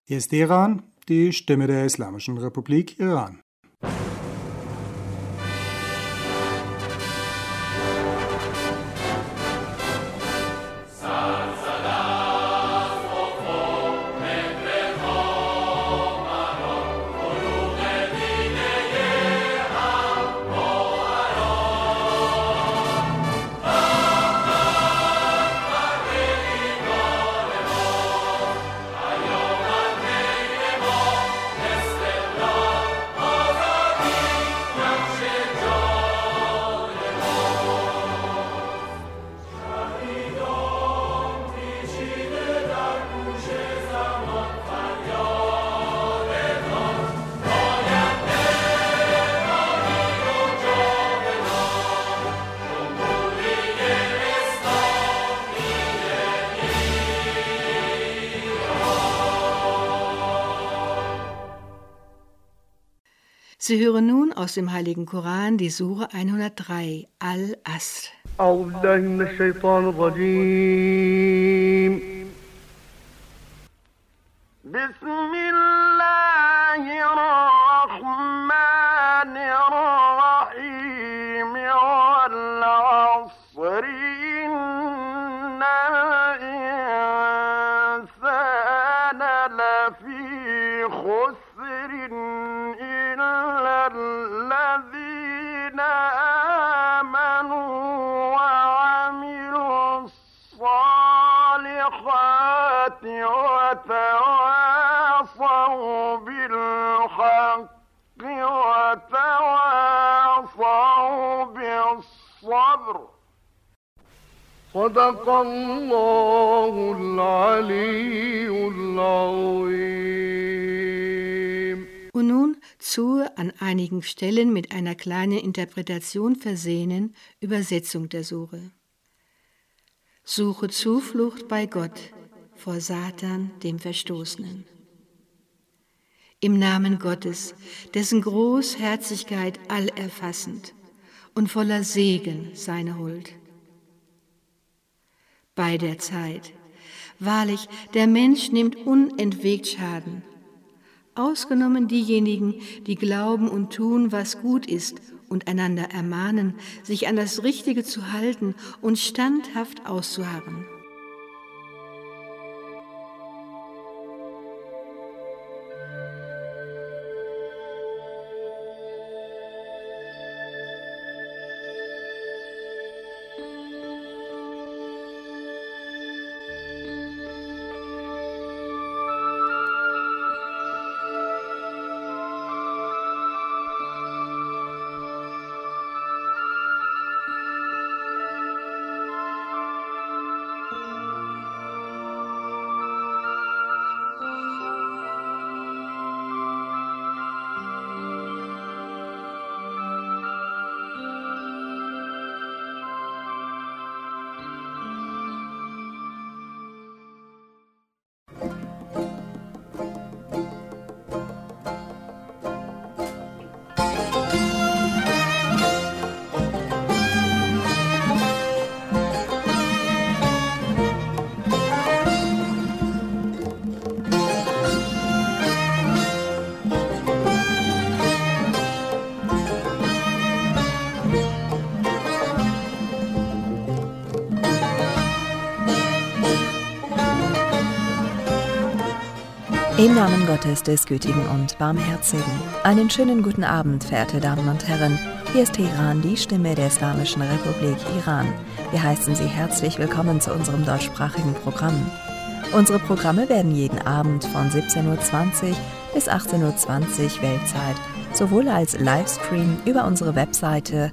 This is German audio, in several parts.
Hier ist Teheran, die Stimme der Islamischen Republik Iran. Sie hören nun aus dem Heiligen Koran die Sure 103, Al-Asr. وتواصوا بالحق وتواصوا بالصبر صدق الله العلي العظيم. Und nun zur an einigen Stellen mit einer kleinen Interpretation versehenen Übersetzung der Sure. Suche Zuflucht bei Gott vor Satan, dem Verstoßenen. Im Namen Gottes, dessen Großherzigkeit allerfassend und voller Segen seine Huld. Bei der Zeit, wahrlich, der Mensch nimmt unentwegt Schaden, ausgenommen diejenigen, die glauben und tun, was gut ist und einander ermahnen, sich an das Richtige zu halten und standhaft auszuharren. Im Namen Gottes, des Gütigen und Barmherzigen. Einen schönen guten Abend, verehrte Damen und Herren. Hier ist Teheran, die Stimme der Islamischen Republik Iran. Wir heißen Sie herzlich willkommen zu unserem deutschsprachigen Programm. Unsere Programme werden jeden Abend von 17:20 bis 18:20 Weltzeit sowohl als Livestream über unsere Webseite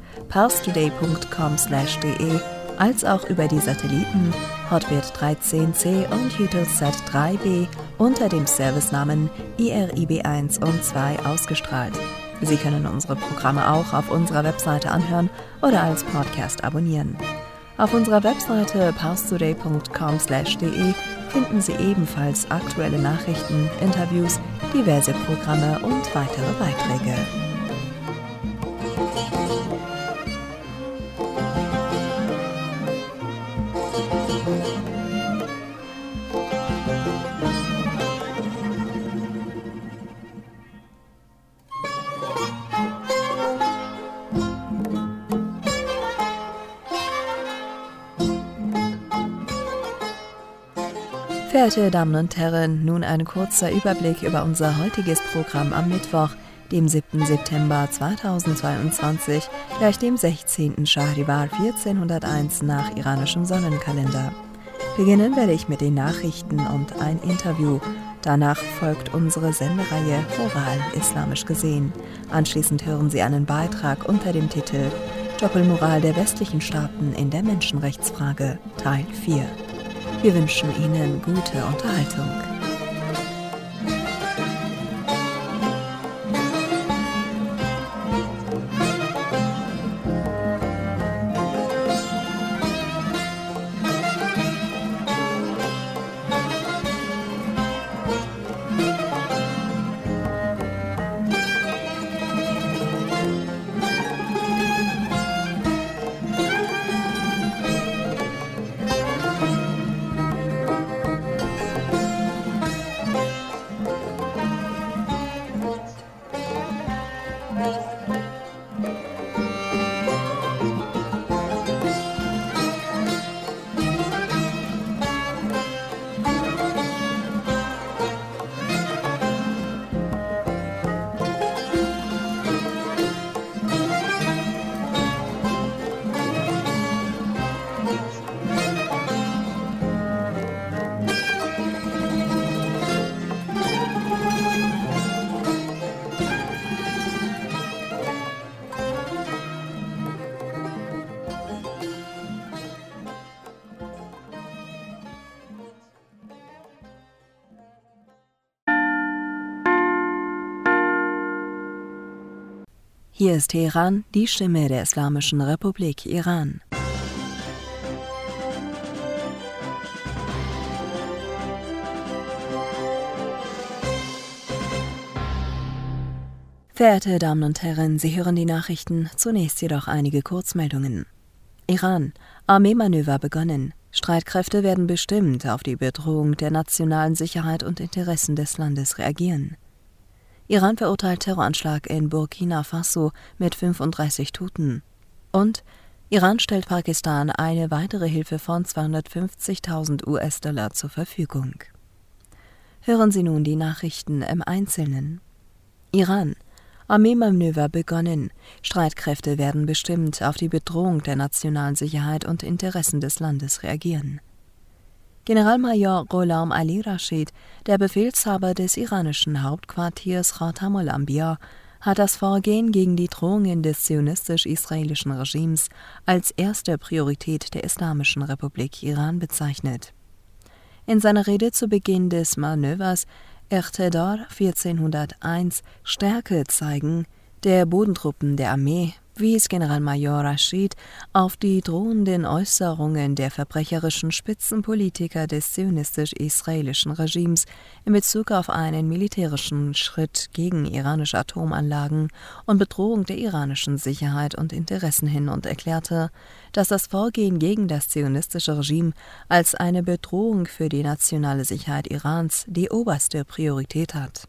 parstoday.com/de als auch über die Satelliten Hotbird 13C und Eutelsat 3B unter dem Servicenamen IRIB1 und 2 ausgestrahlt. Sie können unsere Programme auch auf unserer Webseite anhören oder als Podcast abonnieren. Auf unserer Webseite parstoday.com/de finden Sie ebenfalls aktuelle Nachrichten, Interviews, diverse Programme und weitere Beiträge. Verehrte Damen und Herren, nun ein kurzer Überblick über unser heutiges Programm am Mittwoch, dem 7. September 2022, gleich dem 16. Schahrivar 1401 nach iranischem Sonnenkalender. Beginnen werde ich mit den Nachrichten und ein Interview. Danach folgt unsere Sendereihe Moral islamisch gesehen. Anschließend hören Sie einen Beitrag unter dem Titel Doppelmoral der westlichen Staaten in der Menschenrechtsfrage, Teil 4. Wir wünschen Ihnen gute Unterhaltung. Hier ist Teheran, die Stimme der Islamischen Republik Iran. Verehrte Damen und Herren, Sie hören die Nachrichten, zunächst jedoch einige Kurzmeldungen. Iran, Armeemanöver begonnen. Streitkräfte werden bestimmt auf die Bedrohung der nationalen Sicherheit und Interessen des Landes reagieren. Iran verurteilt Terroranschlag in Burkina Faso mit 35 Toten. Und Iran stellt Pakistan eine weitere Hilfe von 250.000 US-Dollar zur Verfügung. Hören Sie nun die Nachrichten im Einzelnen. Iran. Armeemanöver begonnen. Streitkräfte werden bestimmt auf die Bedrohung der nationalen Sicherheit und Interessen des Landes reagieren. Generalmajor Gholam Ali Rashid, der Befehlshaber des iranischen Hauptquartiers Khatam al-Anbiya, hat das Vorgehen gegen die Drohungen des zionistisch-israelischen Regimes als erste Priorität der Islamischen Republik Iran bezeichnet. In seiner Rede zu Beginn des Manövers Iqtidar 1401 Stärke zeigen der Bodentruppen der Armee, wies Generalmajor Rashid auf die drohenden Äußerungen der verbrecherischen Spitzenpolitiker des zionistisch-israelischen Regimes in Bezug auf einen militärischen Schritt gegen iranische Atomanlagen und Bedrohung der iranischen Sicherheit und Interessen hin und erklärte, dass das Vorgehen gegen das zionistische Regime als eine Bedrohung für die nationale Sicherheit Irans die oberste Priorität hat.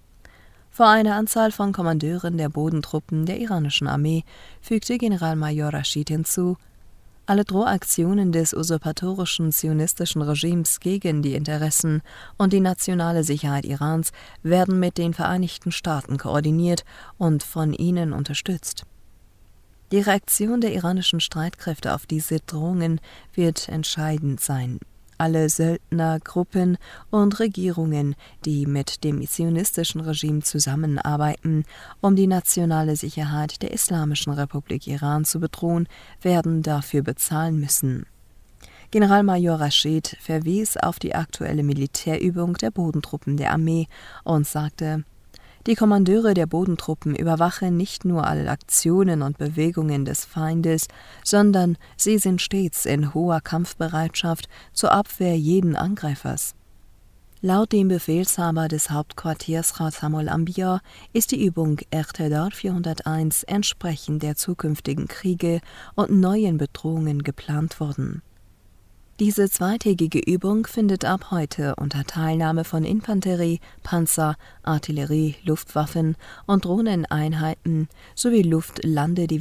Vor einer Anzahl von Kommandeuren der Bodentruppen der iranischen Armee fügte Generalmajor Rashid hinzu, alle Drohaktionen des usurpatorischen zionistischen Regimes gegen die Interessen und die nationale Sicherheit Irans werden mit den Vereinigten Staaten koordiniert und von ihnen unterstützt. Die Reaktion der iranischen Streitkräfte auf diese Drohungen wird entscheidend sein. Alle Söldnergruppen und Regierungen, die mit dem zionistischen Regime zusammenarbeiten, um die nationale Sicherheit der Islamischen Republik Iran zu bedrohen, werden dafür bezahlen müssen. Generalmajor Rashid verwies auf die aktuelle Militärübung der Bodentruppen der Armee und sagte, die Kommandeure der Bodentruppen überwachen nicht nur alle Aktionen und Bewegungen des Feindes, sondern sie sind stets in hoher Kampfbereitschaft zur Abwehr jeden Angreifers. Laut dem Befehlshaber des Hauptquartiers Khatam al-Anbiya ist die Übung Iqtidar 401 entsprechend der zukünftigen Kriege und neuen Bedrohungen geplant worden. Diese zweitägige Übung findet ab heute unter Teilnahme von Infanterie, Panzer, Artillerie, Luftwaffen und Drohneneinheiten sowie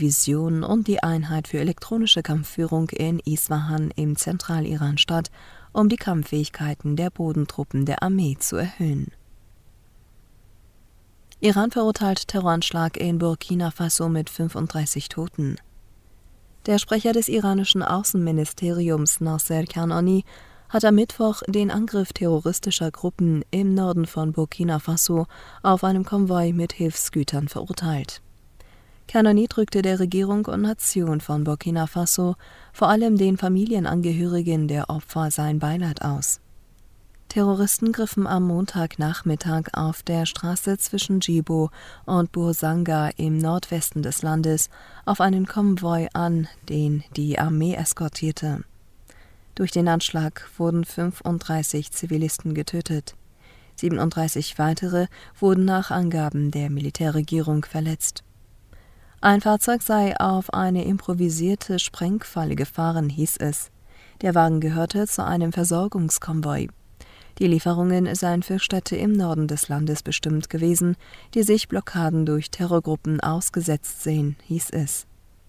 Luftlandedivisionen und die Einheit für elektronische Kampfführung in Isfahan im Zentraliran statt um die Kampffähigkeiten der Bodentruppen der Armee zu erhöhen. Iran verurteilt Terroranschlag in Burkina Faso mit 35 Toten. Der Sprecher des iranischen Außenministeriums Nasser Kanani hat am Mittwoch den Angriff terroristischer Gruppen im Norden von Burkina Faso auf einem Konvoi mit Hilfsgütern verurteilt. Kanani drückte der Regierung und Nation von Burkina Faso, vor allem den Familienangehörigen der Opfer, sein Beileid aus. Terroristen griffen am Montagnachmittag auf der Straße zwischen Djibo und Bourzanga im Nordwesten des Landes auf einen Konvoi an, den die Armee eskortierte. Durch den Anschlag wurden 35 Zivilisten getötet. 37 weitere wurden nach Angaben der Militärregierung verletzt. Ein Fahrzeug sei auf eine improvisierte Sprengfalle gefahren, hieß es. Der Wagen gehörte zu einem Versorgungskonvoi. Die Lieferungen seien für Städte im Norden des Landes bestimmt gewesen, die sich Blockaden durch Terrorgruppen ausgesetzt sehen, hieß es.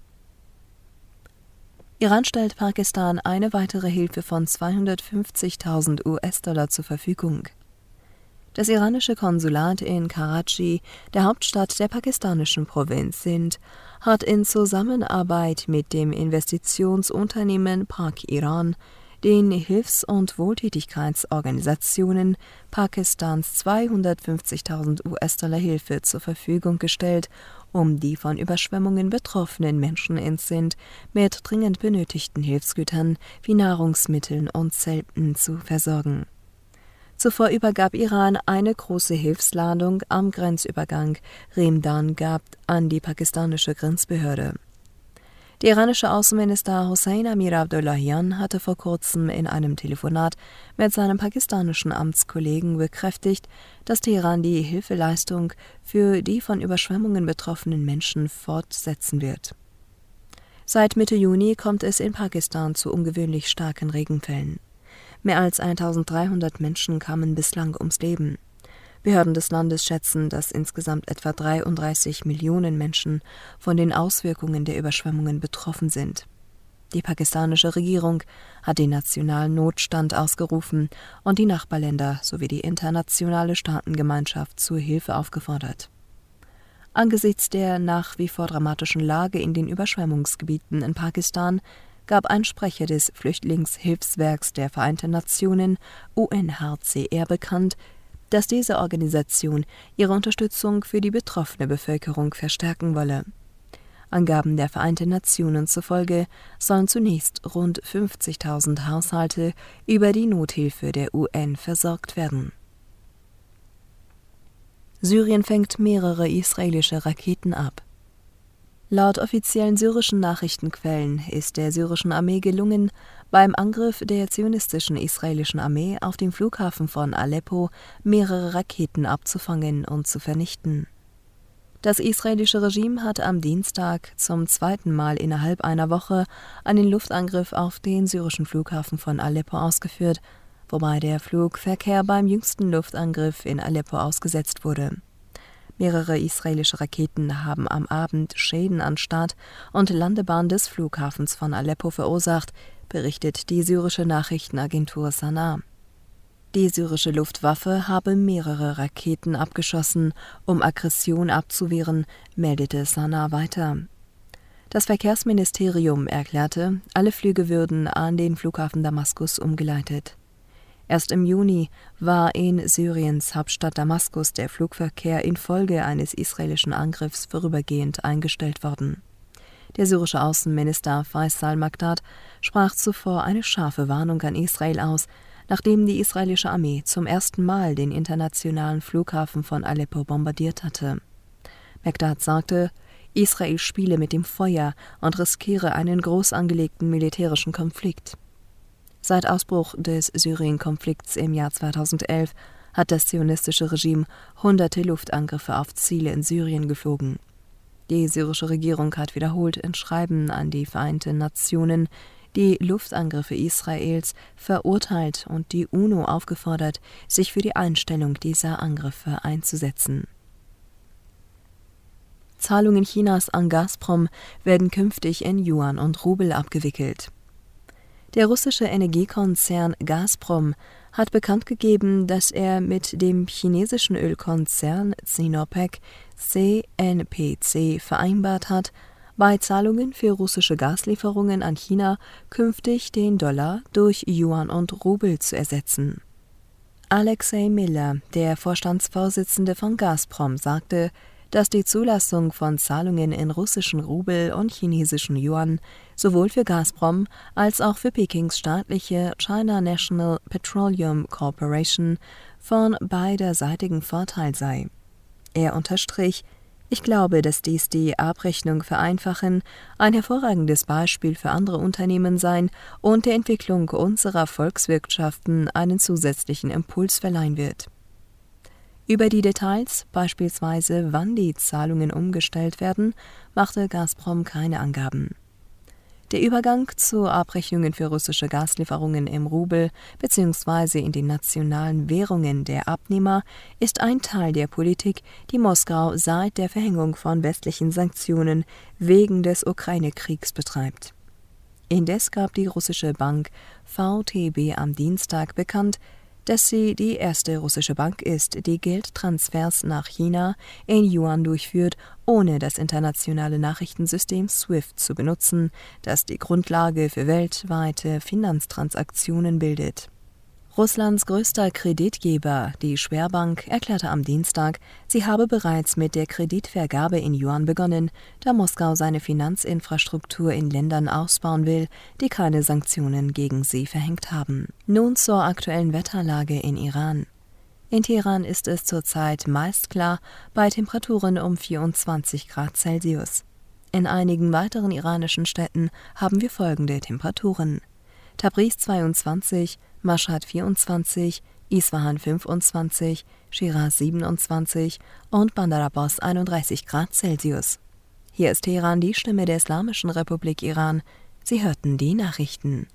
Iran stellt Pakistan eine weitere Hilfe von 250.000 US-Dollar zur Verfügung. Das iranische Konsulat in Karachi, der Hauptstadt der pakistanischen Provinz Sindh, hat in Zusammenarbeit mit dem Investitionsunternehmen Pak Iran den Hilfs- und Wohltätigkeitsorganisationen Pakistans 250.000 US-Dollar Hilfe zur Verfügung gestellt, um die von Überschwemmungen betroffenen Menschen in Sindh mit dringend benötigten Hilfsgütern wie Nahrungsmitteln und Zelten zu versorgen. Zuvor übergab Iran eine große Hilfsladung am Grenzübergang Remdan Gab an die pakistanische Grenzbehörde. Der iranische Außenminister Hossein Amir Abdollahian hatte vor kurzem in einem Telefonat mit seinem pakistanischen Amtskollegen bekräftigt, dass Teheran die Hilfeleistung für die von Überschwemmungen betroffenen Menschen fortsetzen wird. Seit Mitte Juni kommt es in Pakistan zu ungewöhnlich starken Regenfällen. Mehr als 1.300 Menschen kamen bislang ums Leben. Behörden des Landes schätzen, dass insgesamt etwa 33 Millionen Menschen von den Auswirkungen der Überschwemmungen betroffen sind. Die pakistanische Regierung hat den nationalen Notstand ausgerufen und die Nachbarländer sowie die internationale Staatengemeinschaft zur Hilfe aufgefordert. Angesichts der nach wie vor dramatischen Lage in den Überschwemmungsgebieten in Pakistan gab ein Sprecher des Flüchtlingshilfswerks der Vereinten Nationen, UNHCR, bekannt, dass diese Organisation ihre Unterstützung für die betroffene Bevölkerung verstärken wolle. Angaben der Vereinten Nationen zufolge sollen zunächst rund 50.000 Haushalte über die Nothilfe der UN versorgt werden. Syrien fängt mehrere israelische Raketen ab. Laut offiziellen syrischen Nachrichtenquellen ist der syrischen Armee gelungen, beim Angriff der zionistischen israelischen Armee auf dem Flughafen von Aleppo mehrere Raketen abzufangen und zu vernichten. Das israelische Regime hat am Dienstag zum zweiten Mal innerhalb einer Woche einen Luftangriff auf den syrischen Flughafen von Aleppo ausgeführt, wobei der Flugverkehr beim jüngsten Luftangriff in Aleppo ausgesetzt wurde. Mehrere israelische Raketen haben am Abend Schäden an Start- und Landebahn des Flughafens von Aleppo verursacht, berichtet die syrische Nachrichtenagentur Sana. Die syrische Luftwaffe habe mehrere Raketen abgeschossen, um Aggression abzuwehren, meldete Sana weiter. Das Verkehrsministerium erklärte, alle Flüge würden an den Flughafen Damaskus umgeleitet. Erst im Juni war in Syriens Hauptstadt Damaskus der Flugverkehr infolge eines israelischen Angriffs vorübergehend eingestellt worden. Der syrische Außenminister Faisal Maqdad sprach zuvor eine scharfe Warnung an Israel aus, nachdem die israelische Armee zum ersten Mal den internationalen Flughafen von Aleppo bombardiert hatte. Maqdad sagte, Israel spiele mit dem Feuer und riskiere einen groß angelegten militärischen Konflikt. Seit Ausbruch des Syrien-Konflikts im Jahr 2011 hat das zionistische Regime hunderte Luftangriffe auf Ziele in Syrien geflogen. Die syrische Regierung hat wiederholt in Schreiben an die Vereinten Nationen die Luftangriffe Israels verurteilt und die UNO aufgefordert, sich für die Einstellung dieser Angriffe einzusetzen. Zahlungen Chinas an Gazprom werden künftig in Yuan und Rubel abgewickelt. Der russische Energiekonzern Gazprom hat bekannt gegeben, dass er mit dem chinesischen Ölkonzern Sinopec CNPC vereinbart hat, bei Zahlungen für russische Gaslieferungen an China künftig den Dollar durch Yuan und Rubel zu ersetzen. Alexei Miller, der Vorstandsvorsitzende von Gazprom, sagte, dass die Zulassung von Zahlungen in russischen Rubel und chinesischen Yuan sowohl für Gazprom als auch für Pekings staatliche China National Petroleum Corporation von beiderseitigem Vorteil sei. Er unterstrich: Ich glaube, dass dies die Abrechnung vereinfachen, ein hervorragendes Beispiel für andere Unternehmen sein und der Entwicklung unserer Volkswirtschaften einen zusätzlichen Impuls verleihen wird. Über die Details, beispielsweise wann die Zahlungen umgestellt werden, machte Gazprom keine Angaben. Der Übergang zu Abrechnungen für russische Gaslieferungen im Rubel bzw. in den nationalen Währungen der Abnehmer ist ein Teil der Politik, die Moskau seit der Verhängung von westlichen Sanktionen wegen des Ukraine-Kriegs betreibt. Indes gab die russische Bank VTB am Dienstag bekannt, dass sie die erste russische Bank ist, die Geldtransfers nach China in Yuan durchführt, ohne das internationale Nachrichtensystem SWIFT zu benutzen, das die Grundlage für weltweite Finanztransaktionen bildet. Russlands größter Kreditgeber, die Sberbank, erklärte am Dienstag, sie habe bereits mit der Kreditvergabe in Yuan begonnen, da Moskau seine Finanzinfrastruktur in Ländern ausbauen will, die keine Sanktionen gegen sie verhängt haben. Nun zur aktuellen Wetterlage in Iran. In Teheran ist es zurzeit meist klar, bei Temperaturen um 24 Grad Celsius. In einigen weiteren iranischen Städten haben wir folgende Temperaturen: Tabriz 22, Mashhad 24, Isfahan 25, Shiraz 27 und Bandar Abbas 31 Grad Celsius. Hier ist Teheran, die Stimme der Islamischen Republik Iran. Sie hörten die Nachrichten.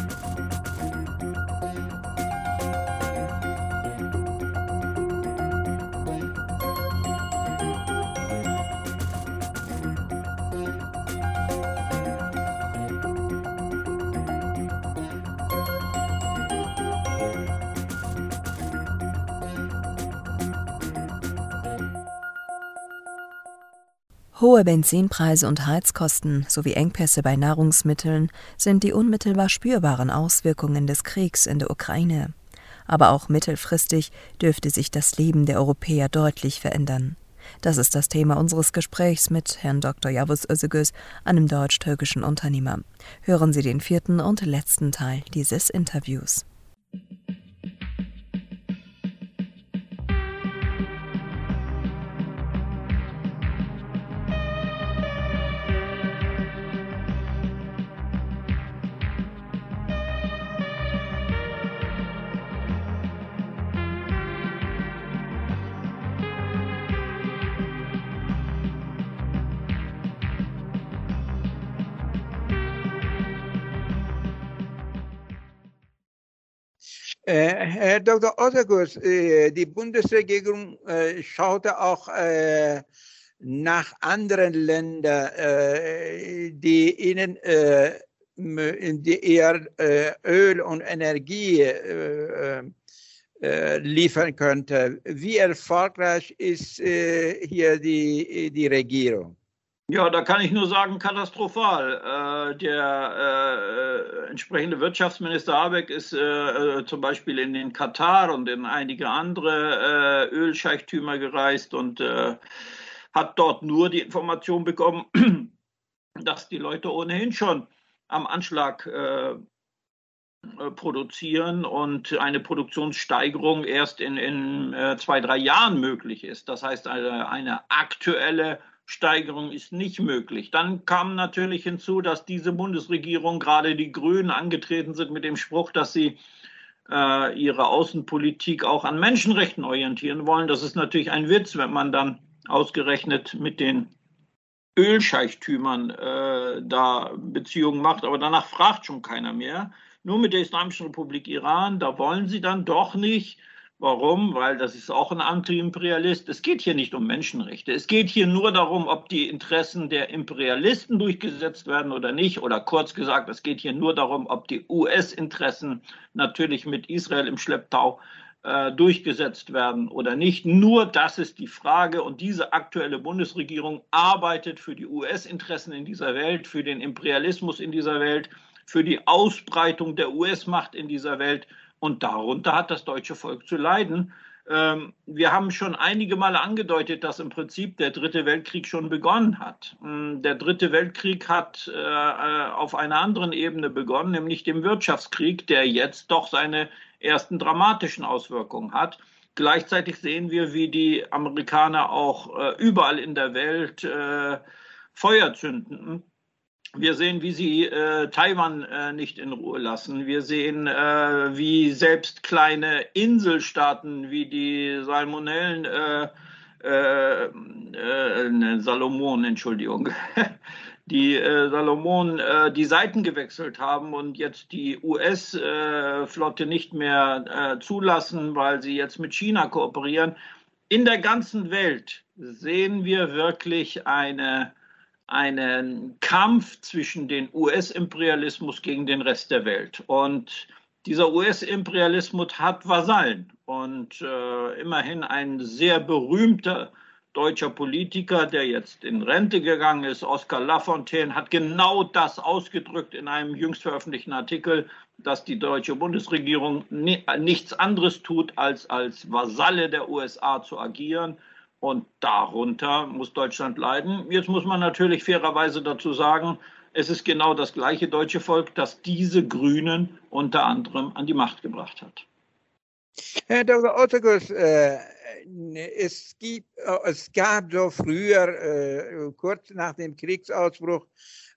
Hohe Benzinpreise und Heizkosten sowie Engpässe bei Nahrungsmitteln sind die unmittelbar spürbaren Auswirkungen des Kriegs in der Ukraine. Aber auch mittelfristig dürfte sich das Leben der Europäer deutlich verändern. Das ist das Thema unseres Gesprächs mit Herrn Dr. Yavuz Özegöz, einem deutsch-türkischen Unternehmer. Hören Sie den 4. und letzten Teil dieses Interviews. Herr Dr. Özegöz, die Bundesregierung schaute auch nach anderen Ländern, die ihnen eher Öl und Energie liefern könnte. Wie erfolgreich ist hier die Regierung? Ja, da kann ich nur sagen, katastrophal. Der entsprechende Wirtschaftsminister Habeck ist zum Beispiel in den Katar und in einige andere Ölscheichtümer gereist und hat dort nur die Information bekommen, dass die Leute ohnehin schon am Anschlag produzieren und eine Produktionssteigerung erst in 2-3 Jahren möglich ist. Das heißt, eine aktuelle Steigerung ist nicht möglich. Dann kam natürlich hinzu, dass diese Bundesregierung, gerade die Grünen, angetreten sind mit dem Spruch, dass sie ihre Außenpolitik auch an Menschenrechten orientieren wollen. Das ist natürlich ein Witz, wenn man dann ausgerechnet mit den Ölscheichtümern da Beziehungen macht, aber danach fragt schon keiner mehr. Nur mit der Islamischen Republik Iran, da wollen sie dann doch nicht Warum? Weil das ist auch ein Anti-Imperialist. Es geht hier nicht um Menschenrechte. Es geht hier nur darum, ob die Interessen der Imperialisten durchgesetzt werden oder nicht. Oder kurz gesagt, es geht hier nur darum, ob die US-Interessen natürlich mit Israel im Schlepptau durchgesetzt werden oder nicht. Nur das ist die Frage. Und diese aktuelle Bundesregierung arbeitet für die US-Interessen in dieser Welt, für den Imperialismus in dieser Welt, für die Ausbreitung der US-Macht in dieser Welt. Und darunter hat das deutsche Volk zu leiden. Wir haben schon einige Male angedeutet, dass im Prinzip der Dritte Weltkrieg schon begonnen hat. Der Dritte Weltkrieg hat auf einer anderen Ebene begonnen, nämlich dem Wirtschaftskrieg, der jetzt doch seine ersten dramatischen Auswirkungen hat. Gleichzeitig sehen wir, wie die Amerikaner auch überall in der Welt Feuer zünden. Wir sehen, wie sie Taiwan nicht in Ruhe lassen. Wir sehen, wie selbst kleine Inselstaaten wie die Salomonen, Entschuldigung, die Salomonen die Seiten gewechselt haben und jetzt die US-Flotte nicht mehr zulassen, weil sie jetzt mit China kooperieren. In der ganzen Welt sehen wir wirklich einen Kampf zwischen dem US-Imperialismus gegen den Rest der Welt. Und dieser US-Imperialismus hat Vasallen. Und immerhin ein sehr berühmter deutscher Politiker, der jetzt in Rente gegangen ist, Oskar Lafontaine, hat genau das ausgedrückt in einem jüngst veröffentlichten Artikel, dass die deutsche Bundesregierung nichts anderes tut, als Vasalle der USA zu agieren. Und darunter muss Deutschland leiden. Jetzt muss man natürlich fairerweise dazu sagen, es ist genau das gleiche deutsche Volk, das diese Grünen unter anderem an die Macht gebracht hat. Herr Dr. Otterguss, es gab so früher, kurz nach dem Kriegsausbruch,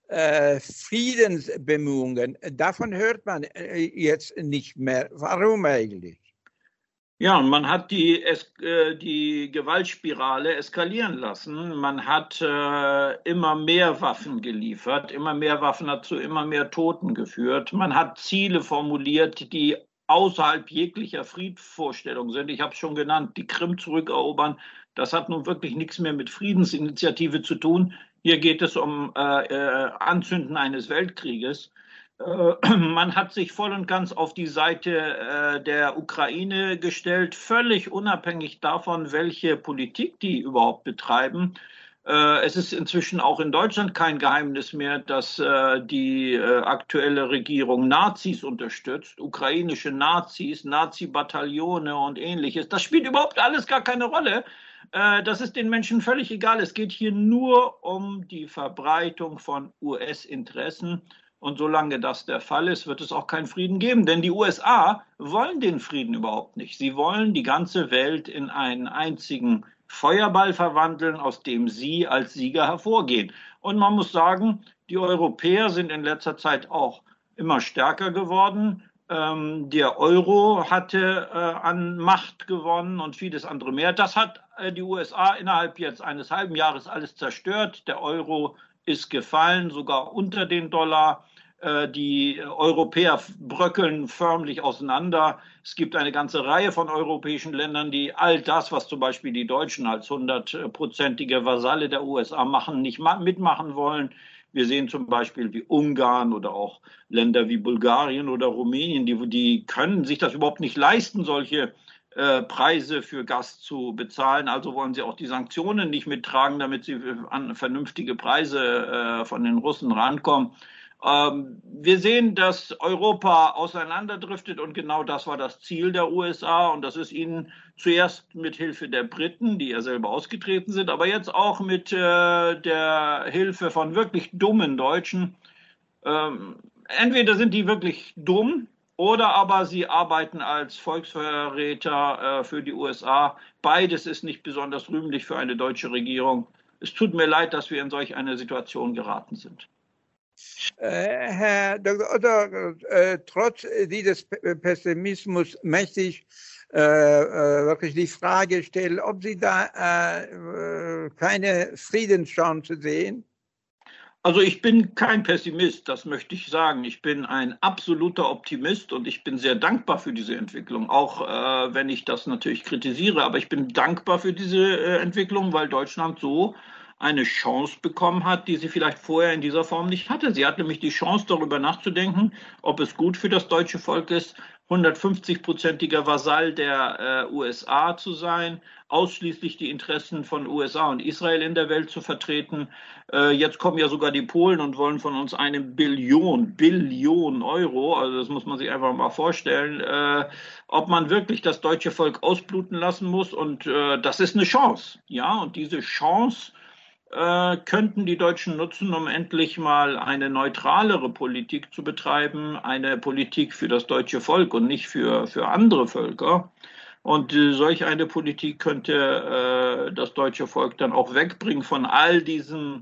Friedensbemühungen. Davon hört man jetzt nicht mehr. Warum eigentlich? Ja, man hat die Gewaltspirale eskalieren lassen. Man hat immer mehr Waffen geliefert. Immer mehr Waffen hat zu immer mehr Toten geführt. Man hat Ziele formuliert, die außerhalb jeglicher Friedensvorstellung sind. Ich habe es schon genannt, die Krim zurückerobern. Das hat nun wirklich nichts mehr mit Friedensinitiative zu tun. Hier geht es um Anzünden eines Weltkrieges. Man hat sich voll und ganz auf die Seite der Ukraine gestellt, völlig unabhängig davon, welche Politik die überhaupt betreiben. Es ist inzwischen auch in Deutschland kein Geheimnis mehr, dass die aktuelle Regierung Nazis unterstützt, ukrainische Nazis, Nazi-Bataillone und ähnliches. Das spielt überhaupt alles gar keine Rolle. Das ist den Menschen völlig egal. Es geht hier nur um die Verbreitung von US-Interessen. Und solange das der Fall ist, wird es auch keinen Frieden geben. Denn die USA wollen den Frieden überhaupt nicht. Sie wollen die ganze Welt in einen einzigen Feuerball verwandeln, aus dem sie als Sieger hervorgehen. Und man muss sagen, die Europäer sind in letzter Zeit auch immer stärker geworden. Der Euro hatte an Macht gewonnen und vieles andere mehr. Das hat die USA innerhalb jetzt eines halben Jahres alles zerstört. Der Euro ist gefallen, sogar unter den Dollar. Die Europäer bröckeln förmlich auseinander. Es gibt eine ganze Reihe von europäischen Ländern, die all das, was zum Beispiel die Deutschen als 100-prozentige Vasalle der USA machen, nicht mitmachen wollen. Wir sehen zum Beispiel wie Ungarn oder auch Länder wie Bulgarien oder Rumänien, die können sich das überhaupt nicht leisten, solche Preise für Gas zu bezahlen. Also wollen sie auch die Sanktionen nicht mittragen, damit sie an vernünftige Preise von den Russen rankommen. Wir sehen, dass Europa auseinanderdriftet und genau das war das Ziel der USA und das ist ihnen zuerst mit Hilfe der Briten, die ja selber ausgetreten sind, aber jetzt auch mit der Hilfe von wirklich dummen Deutschen. Entweder sind die wirklich dumm oder aber sie arbeiten als Volksverräter für die USA. Beides ist nicht besonders rühmlich für eine deutsche Regierung. Es tut mir leid, dass wir in solch eine Situation geraten sind. Herr Dr. Otter, trotz dieses Pessimismus möchte ich wirklich die Frage stellen, ob Sie da keine Friedenschance sehen? Also ich bin kein Pessimist, das möchte ich sagen. Ich bin ein absoluter Optimist und ich bin sehr dankbar für diese Entwicklung, auch wenn ich das natürlich kritisiere. Aber ich bin dankbar für diese Entwicklung, weil Deutschland so eine Chance bekommen hat, die sie vielleicht vorher in dieser Form nicht hatte. Sie hat nämlich die Chance, darüber nachzudenken, ob es gut für das deutsche Volk ist, 150-prozentiger Vasall der USA zu sein, ausschließlich die Interessen von USA und Israel in der Welt zu vertreten. Jetzt kommen ja sogar die Polen und wollen von uns 1 Billion Euro, also das muss man sich einfach mal vorstellen, ob man wirklich das deutsche Volk ausbluten lassen muss. Und das ist eine Chance, ja, und diese Chance könnten die Deutschen nutzen, um endlich mal eine neutralere Politik zu betreiben, eine Politik für das deutsche Volk und nicht für andere Völker. Und solch eine Politik könnte das deutsche Volk dann auch wegbringen von all diesen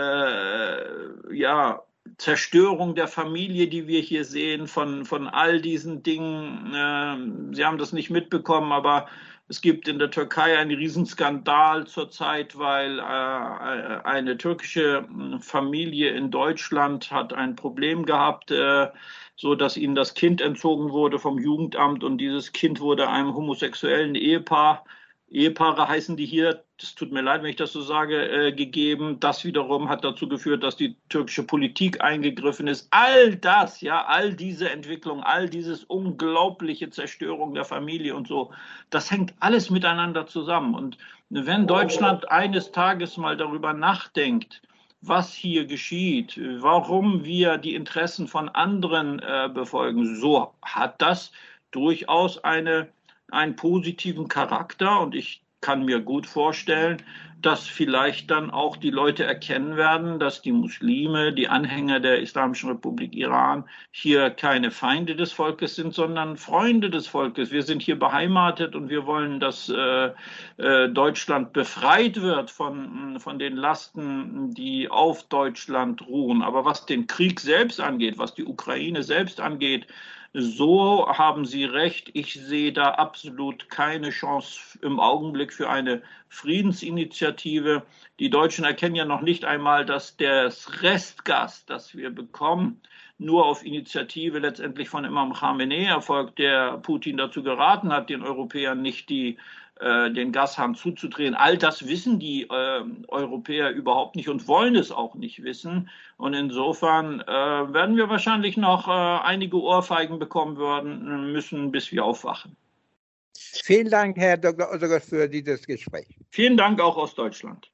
Zerstörung der Familie, die wir hier sehen, von all diesen Dingen. Sie haben das nicht mitbekommen, aber es gibt in der Türkei einen Riesenskandal zurzeit, weil eine türkische Familie in Deutschland hat ein Problem gehabt, so dass ihnen das Kind entzogen wurde vom Jugendamt und dieses Kind wurde einem homosexuellen Ehepaare heißen die hier, das tut mir leid, wenn ich das so sage, gegeben. Das wiederum hat dazu geführt, dass die türkische Politik eingegriffen ist. All das, ja, all diese Entwicklung, all dieses unglaubliche Zerstörung der Familie und so, das hängt alles miteinander zusammen. Und wenn Deutschland eines Tages mal darüber nachdenkt, was hier geschieht, warum wir die Interessen von anderen befolgen, so hat das durchaus einen positiven Charakter und ich kann mir gut vorstellen, dass vielleicht dann auch die Leute erkennen werden, dass die Muslime, die Anhänger der Islamischen Republik Iran hier keine Feinde des Volkes sind, sondern Freunde des Volkes. Wir sind hier beheimatet und wir wollen, dass Deutschland befreit wird von den Lasten, die auf Deutschland ruhen. Aber was den Krieg selbst angeht, was die Ukraine selbst angeht, so haben Sie recht. Ich sehe da absolut keine Chance im Augenblick für eine Friedensinitiative. Die Deutschen erkennen ja noch nicht einmal, dass das Restgas, das wir bekommen, nur auf Initiative letztendlich von Imam Khamenei erfolgt, der Putin dazu geraten hat, den Europäern nicht den Gashahn zuzudrehen. All das wissen die Europäer überhaupt nicht und wollen es auch nicht wissen. Und insofern werden wir wahrscheinlich noch einige Ohrfeigen bekommen müssen, bis wir aufwachen. Vielen Dank, Herr Dr. Osogor, für dieses Gespräch. Vielen Dank auch aus Deutschland.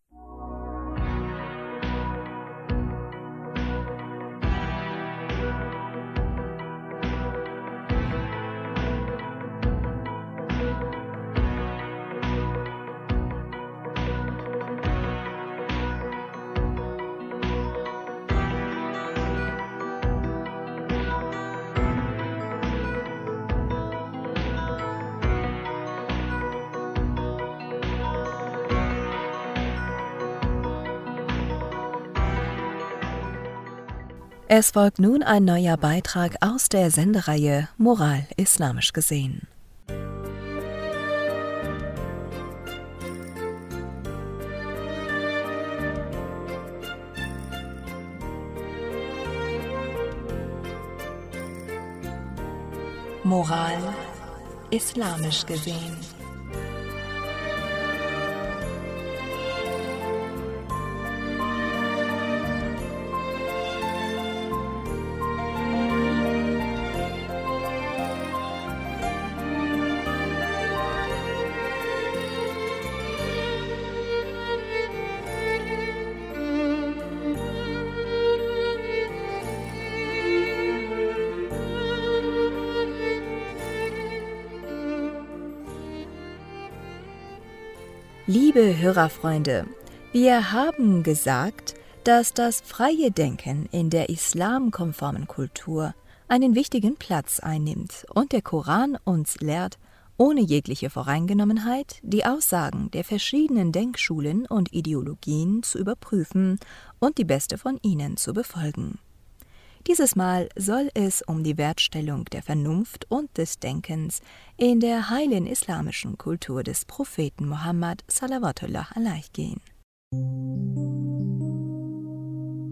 Es folgt nun ein neuer Beitrag aus der Sendereihe Moral islamisch gesehen. Moral islamisch gesehen. Liebe Hörerfreunde, wir haben gesagt, dass das freie Denken in der islamkonformen Kultur einen wichtigen Platz einnimmt und der Koran uns lehrt, ohne jegliche Voreingenommenheit die Aussagen der verschiedenen Denkschulen und Ideologien zu überprüfen und die beste von ihnen zu befolgen. Dieses Mal soll es um die Wertstellung der Vernunft und des Denkens in der heilen islamischen Kultur des Propheten Mohammed salawatullah alaih gehen.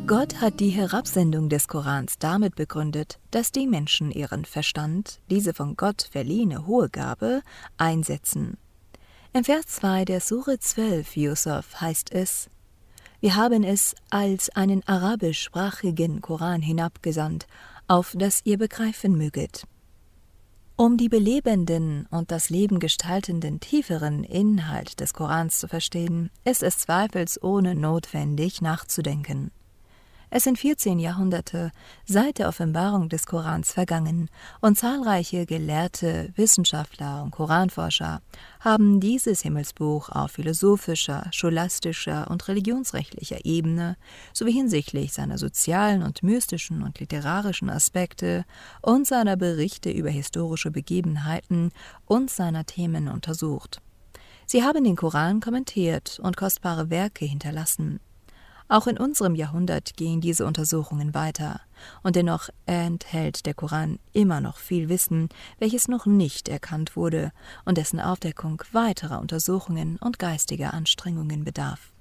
Gott hat die Herabsendung des Korans damit begründet, dass die Menschen ihren Verstand, diese von Gott verliehene hohe Gabe, einsetzen. Im Vers 2 der Sure 12 Yusuf heißt es: Wir haben es als einen arabischsprachigen Koran hinabgesandt, auf das ihr begreifen möget. Um die belebenden und das Leben gestaltenden tieferen Inhalt des Korans zu verstehen, ist es zweifelsohne notwendig, nachzudenken. Es sind 14 Jahrhunderte seit der Offenbarung des Korans vergangen und zahlreiche Gelehrte, Wissenschaftler und Koranforscher haben dieses Himmelsbuch auf philosophischer, scholastischer und religionsrechtlicher Ebene sowie hinsichtlich seiner sozialen und mystischen und literarischen Aspekte und seiner Berichte über historische Begebenheiten und seiner Themen untersucht. Sie haben den Koran kommentiert und kostbare Werke hinterlassen. Auch in unserem Jahrhundert gehen diese Untersuchungen weiter, und dennoch enthält der Koran immer noch viel Wissen, welches noch nicht erkannt wurde und dessen Aufdeckung weiterer Untersuchungen und geistiger Anstrengungen bedarf.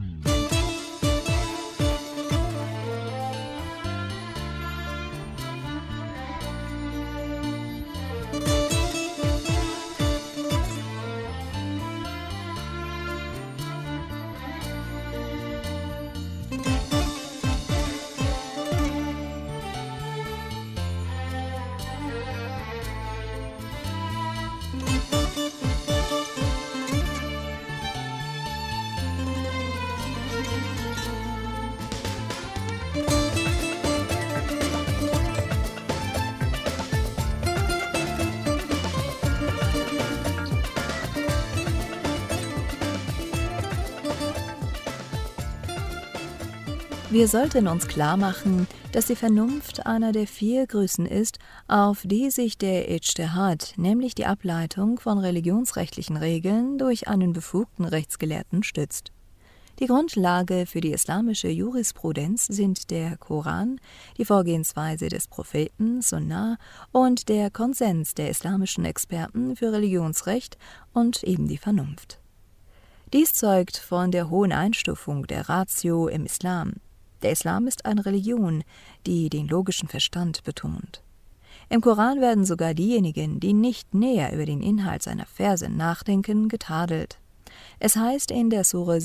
Wir sollten uns klar machen, dass die Vernunft einer der 4 Größen ist, auf die sich der Ijtihad, nämlich die Ableitung von religionsrechtlichen Regeln durch einen befugten Rechtsgelehrten, stützt. Die Grundlage für die islamische Jurisprudenz sind der Koran, die Vorgehensweise des Propheten, Sunnah und der Konsens der islamischen Experten für Religionsrecht und eben die Vernunft. Dies zeugt von der hohen Einstufung der Ratio im Islam. Der Islam ist eine Religion, die den logischen Verstand betont. Im Koran werden sogar diejenigen, die nicht näher über den Inhalt seiner Verse nachdenken, getadelt. Es heißt in der Sure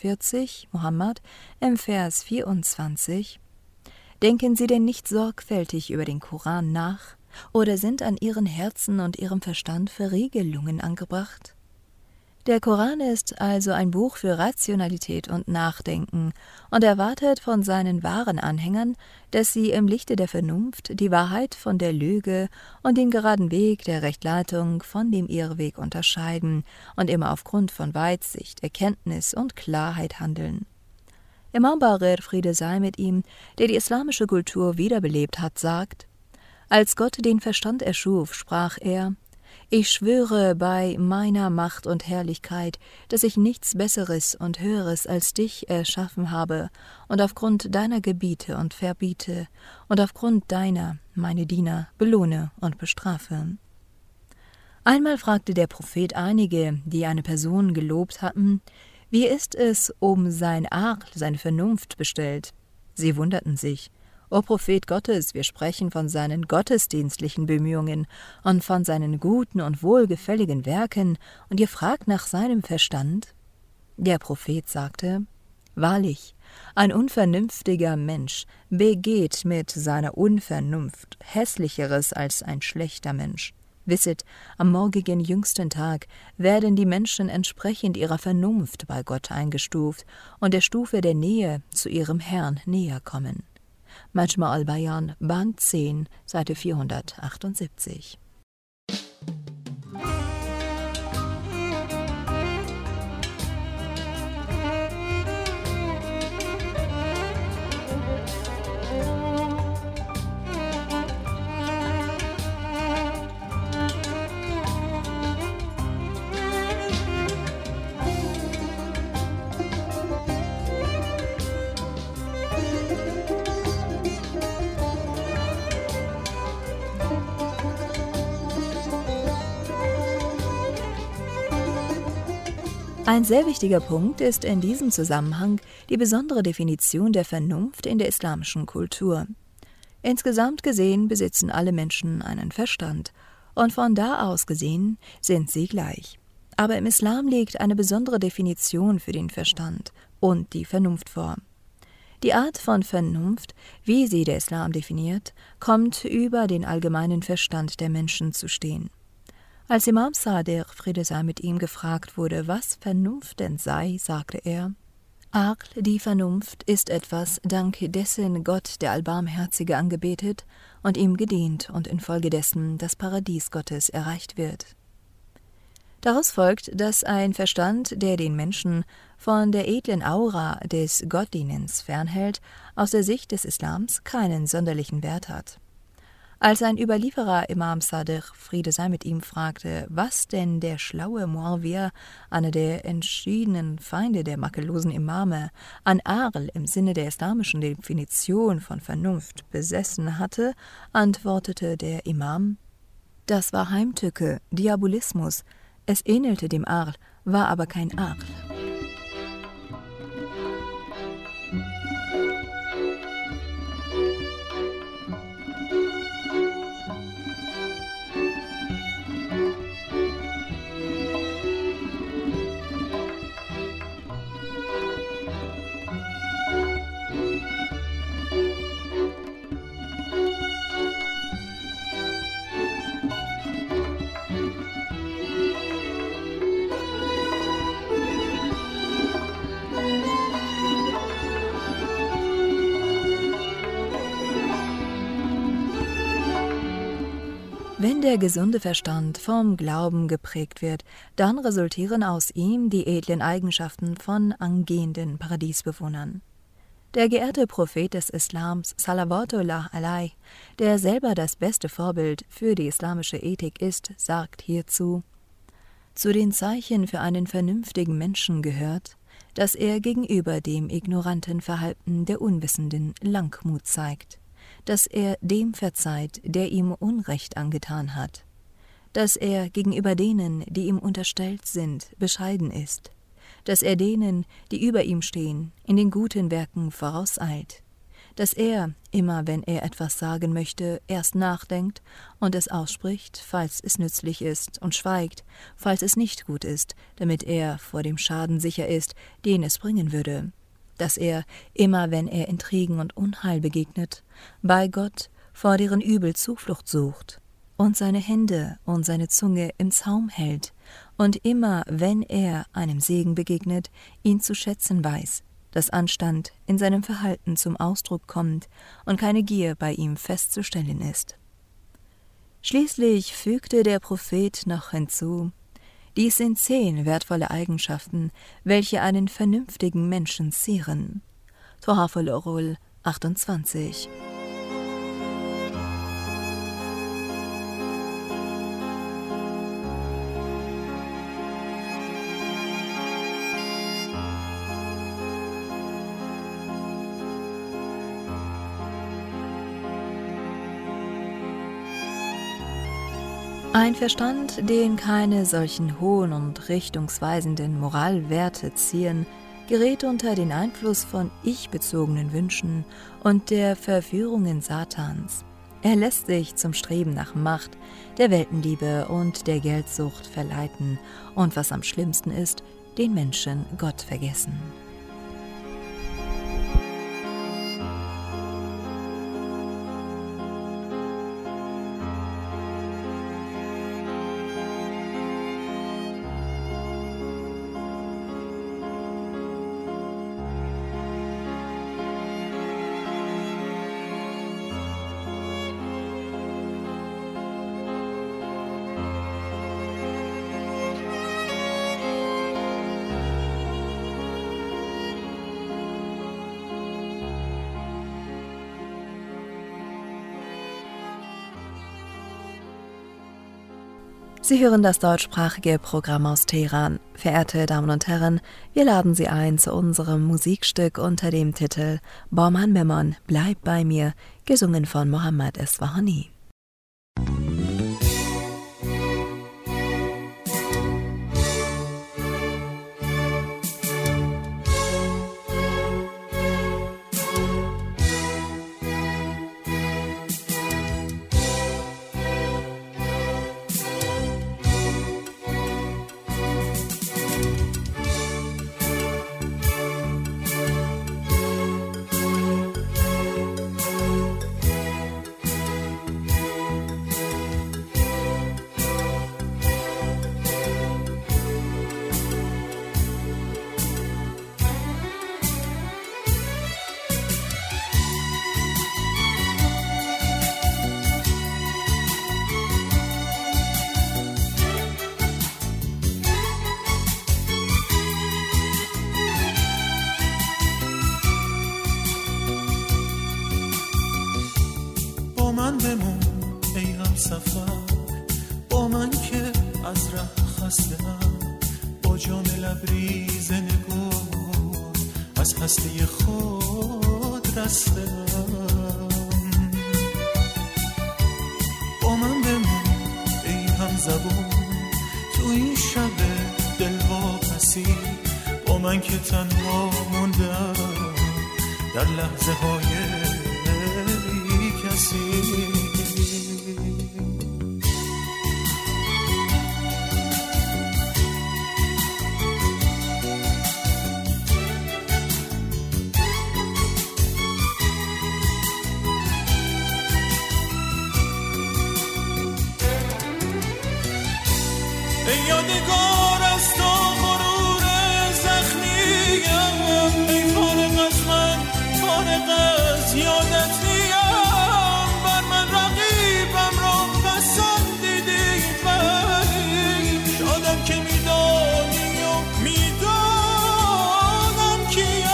47, Muhammad, im Vers 24: Denken Sie denn nicht sorgfältig über den Koran nach, oder sind an Ihren Herzen und Ihrem Verstand Verriegelungen angebracht? Der Koran ist also ein Buch für Rationalität und Nachdenken und erwartet von seinen wahren Anhängern, dass sie im Lichte der Vernunft die Wahrheit von der Lüge und den geraden Weg der Rechtleitung von dem Irrweg unterscheiden und immer aufgrund von Weitsicht, Erkenntnis und Klarheit handeln. Imam Baqir, Friede sei mit ihm, der die islamische Kultur wiederbelebt hat, sagt: Als Gott den Verstand erschuf, sprach er: Ich schwöre bei meiner Macht und Herrlichkeit, dass ich nichts Besseres und Höheres als dich erschaffen habe und aufgrund deiner Gebiete und Verbiete und aufgrund deiner, meine Diener, belohne und bestrafe. Einmal fragte der Prophet einige, die eine Person gelobt hatten: Wie ist es um sein Aql, seine Vernunft, bestellt? Sie wunderten sich: O Prophet Gottes, wir sprechen von seinen gottesdienstlichen Bemühungen und von seinen guten und wohlgefälligen Werken, und ihr fragt nach seinem Verstand? Der Prophet sagte: Wahrlich, ein unvernünftiger Mensch begeht mit seiner Unvernunft Hässlicheres als ein schlechter Mensch. Wisset, am morgigen jüngsten Tag werden die Menschen entsprechend ihrer Vernunft bei Gott eingestuft und der Stufe der Nähe zu ihrem Herrn näher kommen. Majma' al-Bayan, Band 10, Seite 478. Ein sehr wichtiger Punkt ist in diesem Zusammenhang die besondere Definition der Vernunft in der islamischen Kultur. Insgesamt gesehen besitzen alle Menschen einen Verstand und von da aus gesehen sind sie gleich. Aber im Islam liegt eine besondere Definition für den Verstand und die Vernunft vor. Die Art von Vernunft, wie sie der Islam definiert, kommt über den allgemeinen Verstand der Menschen zu stehen. Als Imam Sadiq, Friede sei mit ihm, gefragt wurde, was Vernunft denn sei, sagte er: Aql, die Vernunft, ist etwas, dank dessen Gott, der Allbarmherzige, angebetet und ihm gedient und infolgedessen das Paradies Gottes erreicht wird. Daraus folgt, dass ein Verstand, der den Menschen von der edlen Aura des Gottdienens fernhält, aus der Sicht des Islams keinen sonderlichen Wert hat. Als ein Überlieferer Imam Sadiq, Friede sei mit ihm, fragte, was denn der schlaue Muawiyah, einer der entschiedenen Feinde der makellosen Imame, an Aql im Sinne der islamischen Definition von Vernunft besessen hatte, antwortete der Imam: Das war Heimtücke, Diabolismus, es ähnelte dem Aql, war aber kein Aql. Wenn der gesunde Verstand vom Glauben geprägt wird, dann resultieren aus ihm die edlen Eigenschaften von angehenden Paradiesbewohnern. Der geehrte Prophet des Islams, Salawatullah alaih, der selber das beste Vorbild für die islamische Ethik ist, sagt hierzu: Zu den Zeichen für einen vernünftigen Menschen gehört, dass er gegenüber dem ignoranten Verhalten der Unwissenden Langmut zeigt, dass er dem verzeiht, der ihm Unrecht angetan hat, dass er gegenüber denen, die ihm unterstellt sind, bescheiden ist, dass er denen, die über ihm stehen, in den guten Werken vorauseilt, dass er, immer wenn er etwas sagen möchte, erst nachdenkt und es ausspricht, falls es nützlich ist, und schweigt, falls es nicht gut ist, damit er vor dem Schaden sicher ist, den es bringen würde, dass er, immer wenn er Intrigen und Unheil begegnet, bei Gott vor deren Übel Zuflucht sucht und seine Hände und seine Zunge im Zaum hält und immer, wenn er einem Segen begegnet, ihn zu schätzen weiß, dass Anstand in seinem Verhalten zum Ausdruck kommt und keine Gier bei ihm festzustellen ist. Schließlich fügte der Prophet noch hinzu: Dies sind 10 wertvolle Eigenschaften, welche einen vernünftigen Menschen zieren. Tuhaful Uqul 28. Ein Verstand, den keine solchen hohen und richtungsweisenden Moralwerte ziehen, gerät unter den Einfluss von ich-bezogenen Wünschen und der Verführungen Satans. Er lässt sich zum Streben nach Macht, der Weltenliebe und der Geldsucht verleiten und, was am schlimmsten ist, den Menschen Gott vergessen. Sie hören das deutschsprachige Programm aus Teheran. Verehrte Damen und Herren, wir laden Sie ein zu unserem Musikstück unter dem Titel Borman Memon, bleib bei mir, gesungen von Mohammad Esfahani. از ره خسته‌ام، با جام لبریز نگاه از هستی خود رسته‌ام. با من بمون ای هم زبون تو این شب دلواپسی، با من که تنها موندم در لحظه های بی کسی. ای یادگار از تو غرور زخمیم، ای فارغ از من فارغ از یادت نیم، بر من رقیبم را پسندیدی ولی شادم که میدانی و میدانم کیم،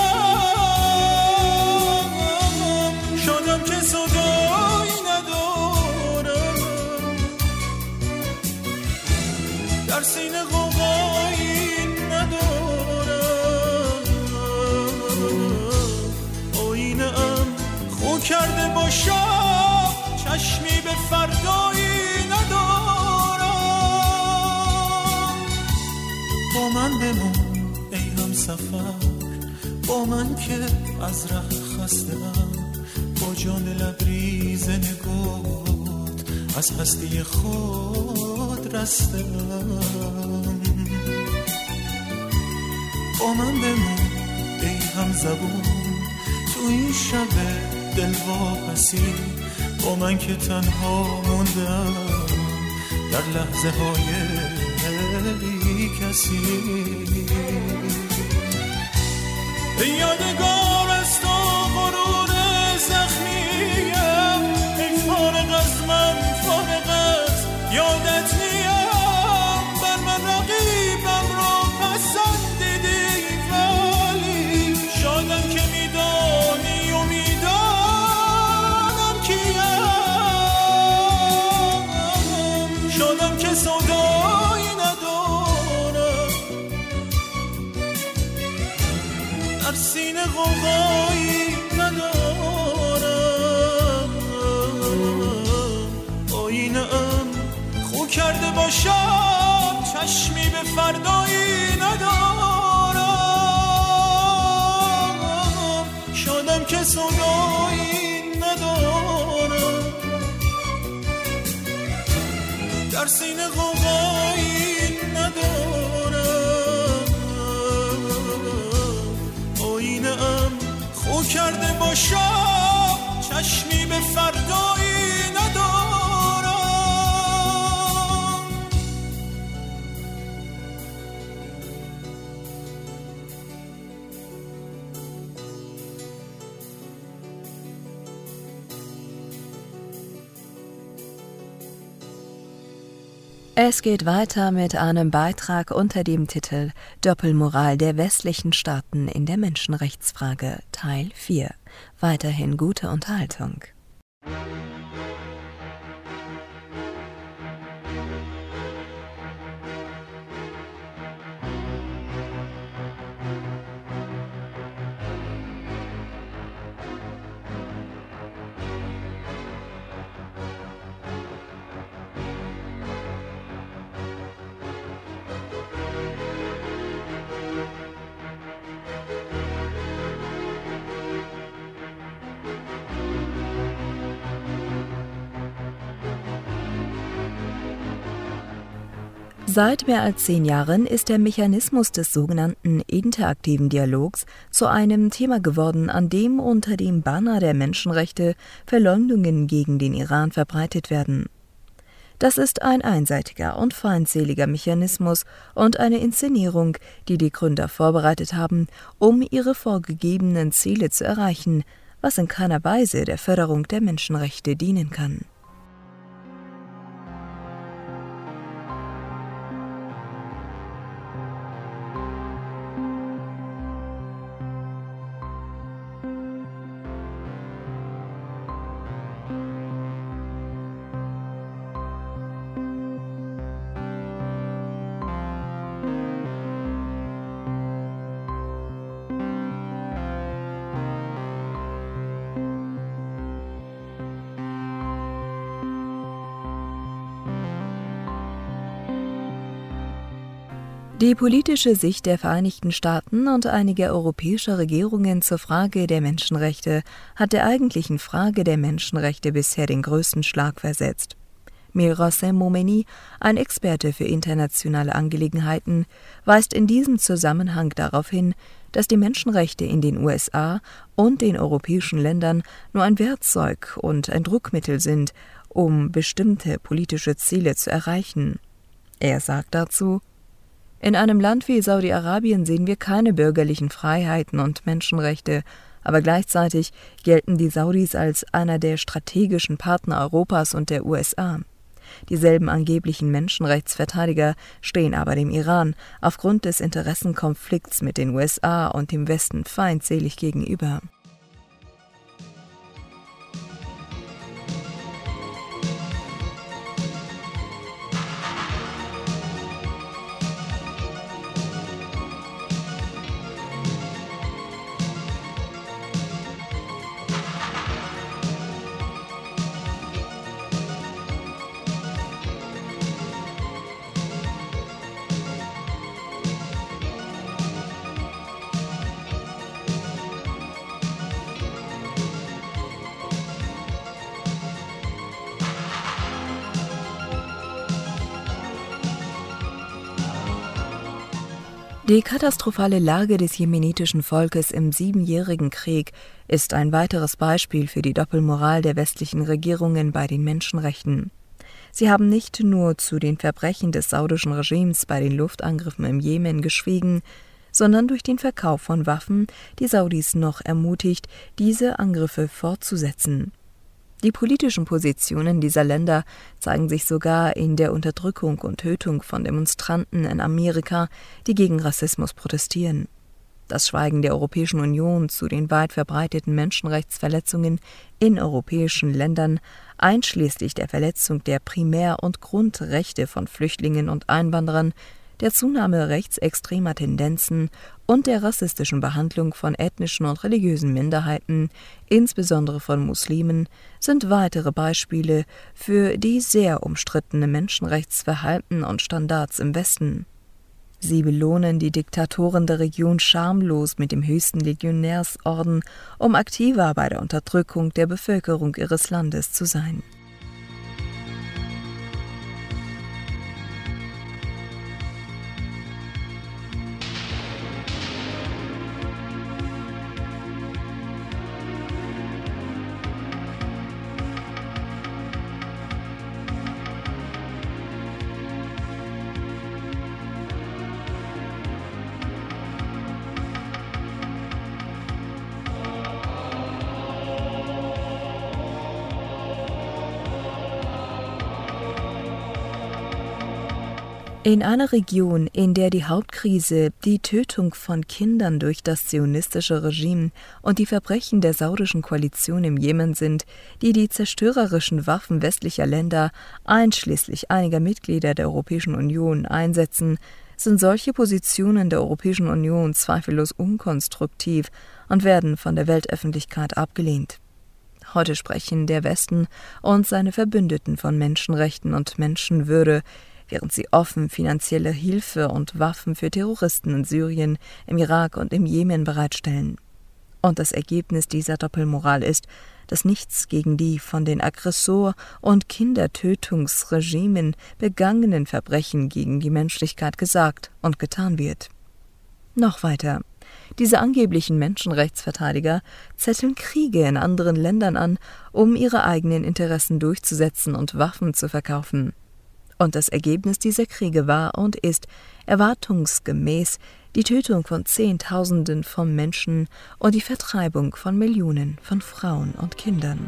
شادم که صدایی ندارم در سینه غوغایی ندارم، آینه ام خو کرده باشم چشمی به فردایی ندارم. با من بمون ای هم سفر، با من که از ره خسته‌ام، با جان لبریز نگات از هستی خود رستم. با من بمون ای هم زبون تو این شب دلواپسی، با من که تنها موندم در لحظه های بی کسی. ای یادگار از تو غرور زخمیم، ای فارغ از من فارغ از یادت نیم، بر من رقیبم را پسندیدی ولی شادم که میدانی و میدانم کیم، شادم که سودایی ندارم در سینه غوغایی ندارم، آینه ام خو کرده باشم چشمی به فردایی ندارم، شادم که سودایی ندارم در سینه غوغایی ندارم، آینه ام خو کرده باشم چشمی به فردایی ندارم. Es geht weiter mit einem Beitrag unter dem Titel Doppelmoral der westlichen Staaten in der Menschenrechtsfrage Teil 4. Weiterhin gute Unterhaltung. Seit mehr als 10 Jahren ist der Mechanismus des sogenannten interaktiven Dialogs zu einem Thema geworden, an dem unter dem Banner der Menschenrechte Verleumdungen gegen den Iran verbreitet werden. Das ist ein einseitiger und feindseliger Mechanismus und eine Inszenierung, die die Gründer vorbereitet haben, um ihre vorgegebenen Ziele zu erreichen, was in keiner Weise der Förderung der Menschenrechte dienen kann. Die politische Sicht der Vereinigten Staaten und einiger europäischer Regierungen zur Frage der Menschenrechte hat der eigentlichen Frage der Menschenrechte bisher den größten Schlag versetzt. Mirosem Momeni, ein Experte für internationale Angelegenheiten, weist in diesem Zusammenhang darauf hin, dass die Menschenrechte in den USA und den europäischen Ländern nur ein Werkzeug und ein Druckmittel sind, um bestimmte politische Ziele zu erreichen. Er sagt dazu: In einem Land wie Saudi-Arabien sehen wir keine bürgerlichen Freiheiten und Menschenrechte, aber gleichzeitig gelten die Saudis als einer der strategischen Partner Europas und der USA. Dieselben angeblichen Menschenrechtsverteidiger stehen aber dem Iran aufgrund des Interessenkonflikts mit den USA und dem Westen feindselig gegenüber. Die katastrophale Lage des jemenitischen Volkes im 7-jährigen Krieg ist ein weiteres Beispiel für die Doppelmoral der westlichen Regierungen bei den Menschenrechten. Sie haben nicht nur zu den Verbrechen des saudischen Regimes bei den Luftangriffen im Jemen geschwiegen, sondern durch den Verkauf von Waffen die Saudis noch ermutigt, diese Angriffe fortzusetzen. Die politischen Positionen dieser Länder zeigen sich sogar in der Unterdrückung und Tötung von Demonstranten in Amerika, die gegen Rassismus protestieren. Das Schweigen der Europäischen Union zu den weit verbreiteten Menschenrechtsverletzungen in europäischen Ländern, einschließlich der Verletzung der Primär- und Grundrechte von Flüchtlingen und Einwanderern, der Zunahme rechtsextremer Tendenzen und der rassistischen Behandlung von ethnischen und religiösen Minderheiten, insbesondere von Muslimen, sind weitere Beispiele für die sehr umstrittene Menschenrechtsverhalten und Standards im Westen. Sie belohnen die Diktatoren der Region schamlos mit dem höchsten Legionärsorden, um aktiver bei der Unterdrückung der Bevölkerung ihres Landes zu sein. In einer Region, in der die Hauptkrise die Tötung von Kindern durch das zionistische Regime und die Verbrechen der saudischen Koalition im Jemen sind, die die zerstörerischen Waffen westlicher Länder, einschließlich einiger Mitglieder der Europäischen Union, einsetzen, sind solche Positionen der Europäischen Union zweifellos unkonstruktiv und werden von der Weltöffentlichkeit abgelehnt. Heute sprechen der Westen und seine Verbündeten von Menschenrechten und Menschenwürde, während sie offen finanzielle Hilfe und Waffen für Terroristen in Syrien, im Irak und im Jemen bereitstellen. Und das Ergebnis dieser Doppelmoral ist, dass nichts gegen die von den Aggressor- und Kindertötungsregimen begangenen Verbrechen gegen die Menschlichkeit gesagt und getan wird. Noch weiter. Diese angeblichen Menschenrechtsverteidiger zetteln Kriege in anderen Ländern an, um ihre eigenen Interessen durchzusetzen und Waffen zu verkaufen. Und das Ergebnis dieser Kriege war und ist erwartungsgemäß die Tötung von Zehntausenden von Menschen und die Vertreibung von Millionen von Frauen und Kindern.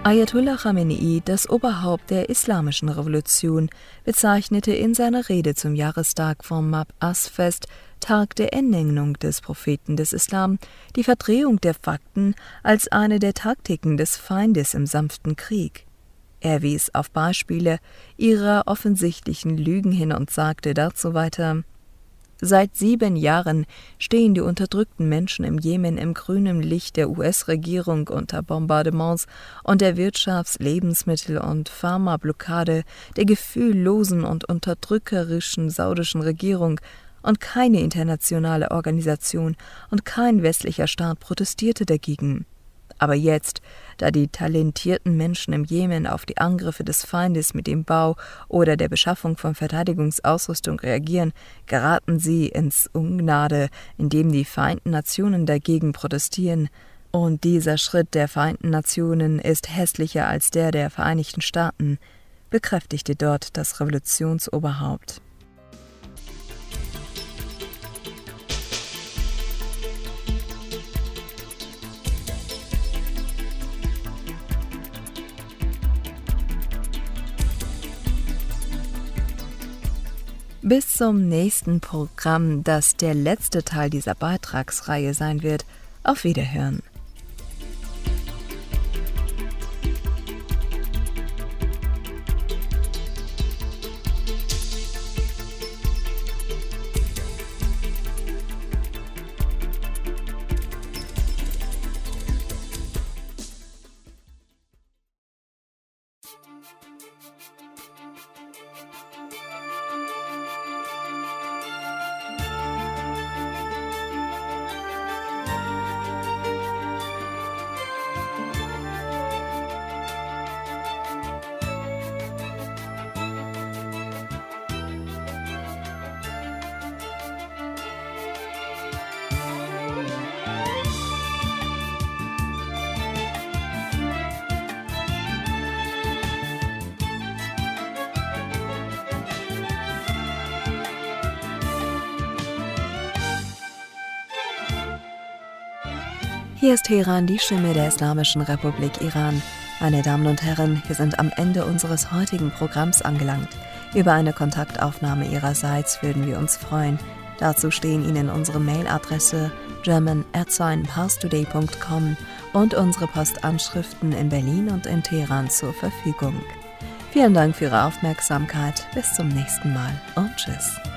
Ayatollah Khamenei, das Oberhaupt der Islamischen Revolution, bezeichnete in seiner Rede zum Jahrestag vom Mab'ath-Fest, Tag der Ernennung des Propheten des Islam, die Verdrehung der Fakten als eine der Taktiken des Feindes im sanften Krieg. Er wies auf Beispiele ihrer offensichtlichen Lügen hin und sagte dazu weiter: Seit 7 Jahren stehen die unterdrückten Menschen im Jemen im grünen Licht der US-Regierung unter Bombardements und der Wirtschafts-, Lebensmittel- und Pharmablockade der gefühllosen und unterdrückerischen saudischen Regierung, und keine internationale Organisation und kein westlicher Staat protestierte dagegen. Aber jetzt, da die talentierten Menschen im Jemen auf die Angriffe des Feindes mit dem Bau oder der Beschaffung von Verteidigungsausrüstung reagieren, geraten sie ins Ungnade, indem die Vereinten Nationen dagegen protestieren. Und dieser Schritt der Vereinten Nationen ist hässlicher als der Vereinigten Staaten, bekräftigte dort das Revolutionsoberhaupt. Bis zum nächsten Programm, das der letzte Teil dieser Beitragsreihe sein wird. Auf Wiederhören. Hier ist Teheran, die Stimme der Islamischen Republik Iran. Meine Damen und Herren, wir sind am Ende unseres heutigen Programms angelangt. Über eine Kontaktaufnahme Ihrerseits würden wir uns freuen. Dazu stehen Ihnen unsere Mailadresse german@parstoday.com und unsere Postanschriften in Berlin und in Teheran zur Verfügung. Vielen Dank für Ihre Aufmerksamkeit. Bis zum nächsten Mal und tschüss.